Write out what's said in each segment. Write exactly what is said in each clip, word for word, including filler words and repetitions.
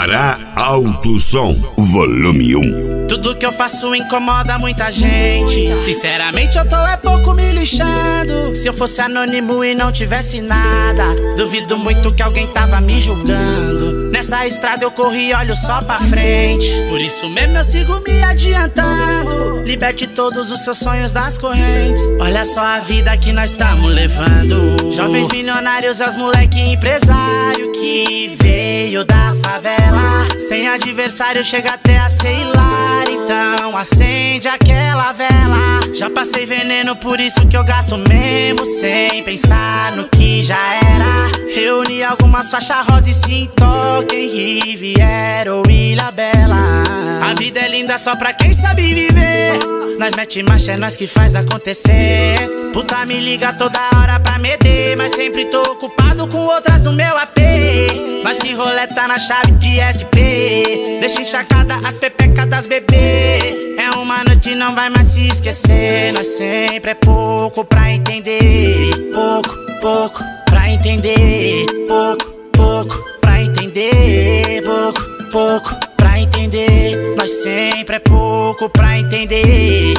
Pará Alto Som, volume um. Tudo que eu faço incomoda muita gente. Sinceramente eu tô é pouco me lixando. Se eu fosse anônimo e não tivesse nada, duvido muito que alguém tava me julgando. Nessa estrada eu corri, olho só pra frente. Por isso mesmo eu sigo me adiantando. Liberte todos os seus sonhos das correntes. Olha só a vida que nós estamos levando. Jovens milionários, as moleque empresário que veio da favela. Sem adversário chega até a ser hilário. Então acende aquela vela. Já passei veneno, por isso que eu gasto mesmo, sem pensar no que já era. Reuni algumas faixas rosa e se toquem Riviera ou Ilha Bela. A vida é linda só pra quem sabe viver. Nós mete marcha, é nós que faz acontecer. Puta me liga toda hora pra meter, mas sempre tô ocupado com outras no meu A P. Mas que roleta na chave de S P. Deixa encharcada as pepecas das bebê. É uma noite, não vai mais se esquecer. Nós sempre é pouco pra entender. Pouco, pouco pra entender. Pouco, pouco pra entender. Pouco, pouco pra entender. Nós sempre é pouco pra entender.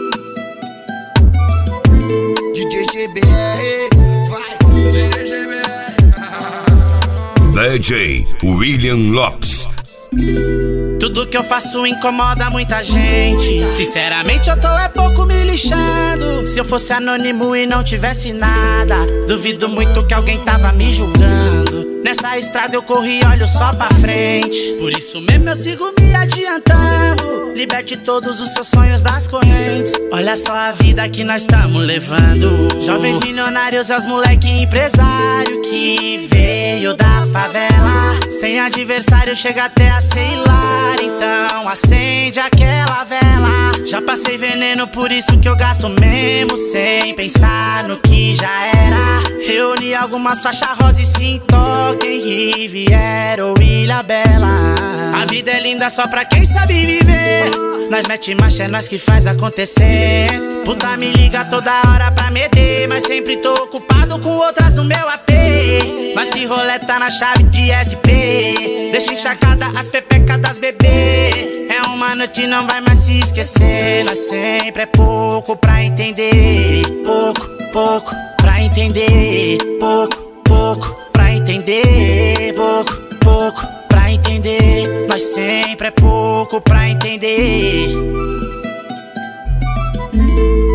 D J G B R, vai, D J G B R. D J William Lopes. Tudo que eu faço incomoda muita gente. Sinceramente eu tô é pouco me lixando. Se eu fosse anônimo e não tivesse nada, duvido muito que alguém tava me julgando. Nessa estrada eu corri, olho só pra frente. Por isso mesmo eu sigo me adiantando. Liberte todos os seus sonhos das correntes. Olha só a vida que nós estamos levando. Jovens milionários, as moleque empresário que veio da favela. Sem adversário chega até a ser hilário. Então acende aquela vela. Já passei veneno, por isso que eu gasto mesmo, sem pensar no que já era. Reuni algumas faixas rosa e se toquem Riviera ou Ilha Bela. A vida é linda só pra quem sabe viver. Nós mete marcha, é nós que faz acontecer. Puta me liga toda hora pra meter, mas sempre tô ocupado com outras no meu A P. Mas que roleta na chave de S P. Deixa encharcada as pepecas das bebê. É uma noite, não vai mais se esquecer. Nós sempre é pouco pra entender. Pouco, pouco pra entender. Pouco, pouco pra entender. Pouco, pouco pra entender. Nós sempre é pouco pra entender.